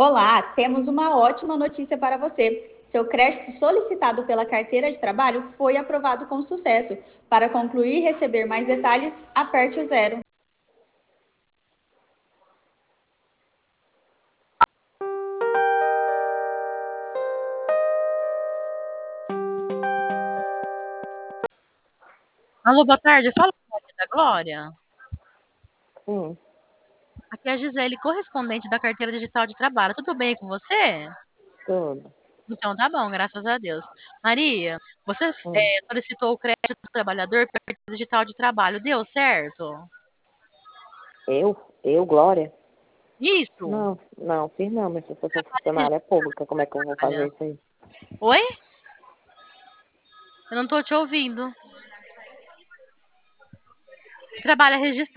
Olá, temos uma ótima notícia para você. Seu crédito solicitado pela carteira de trabalho foi aprovado com sucesso. Para concluir e receber mais detalhes, aperte o zero. Alô, boa tarde. Fala com a da Glória. Sim, Aqui é a Gisele, correspondente da carteira digital de trabalho. Tudo bem com você? tudo. Então tá bom, graças a Deus. Maria, você Hum. solicitou o crédito do trabalhador pela carteira digital de trabalho. Deu certo? Eu? Eu, Glória? Isso? Não, não, fiz não, mas se eu sou Trabalha funcionária pública, como é que eu vou fazer isso aí? Oi? Eu não tô te ouvindo. Você trabalha registrado.